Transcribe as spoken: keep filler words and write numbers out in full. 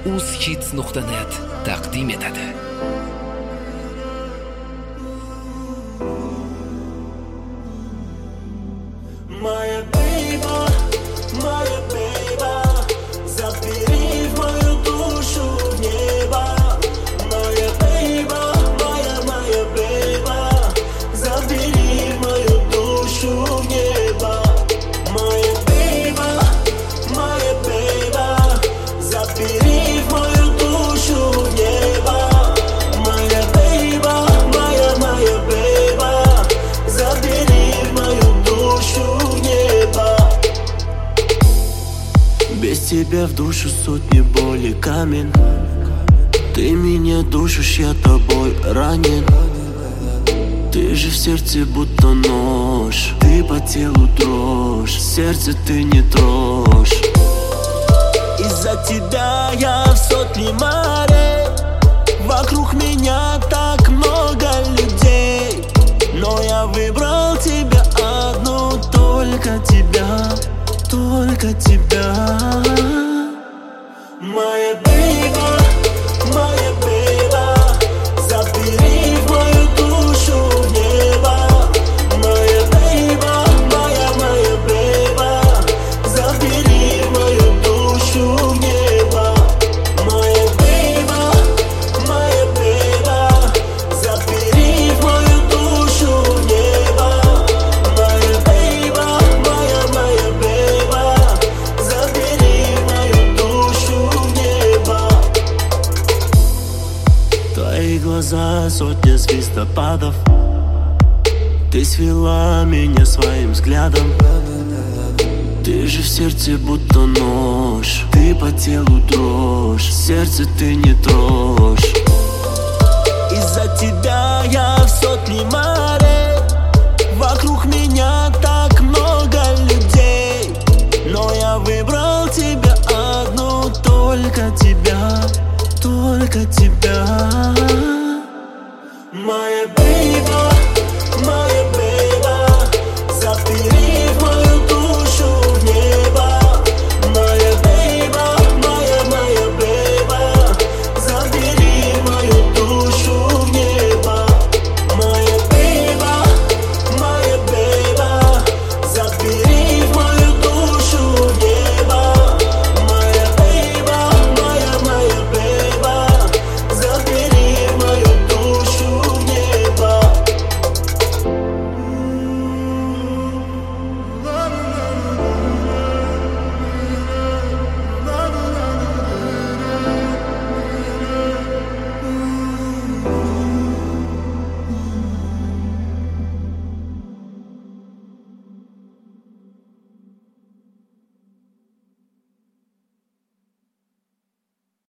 uzhits nuqta net taqdim etadi. Моя бейба, моя бейба, забери в мою душу в небо. Моя бейба, моя, моя бейба, забери в мою душу в небо. Моя бейба, моя бейба, забери в мою душу в небо. Моя бейба, моя, моя бейба, забери в мою душу в небо. Без тебя в душу сотни боли камень. Ты меня душишь, я тобой ранен. Ты же в сердце будто нож, ты по телу дрожь, сердце ты не трожь. Из-за тебя я в сотни морей, вокруг меня так много людей, но я выбрал тебя одну, только тебя, только тебя. Моя бейба, моя бейба, забери в мою душу в небо. Моя бейба, моя, моя бейба, забери в мою душу в небо. Моя бейба, моя бейба, забери в мою душу в небо. Моя бейба, моя, моя бейба, забери в мою душу в небо. Твои глаза сотни звездопадов, ты свела меня своим взглядом. Ты же в сердце будто нож, ты по телу дрожь, сердце ты не трожь. Из-за тебя я в сотни морей, вокруг меня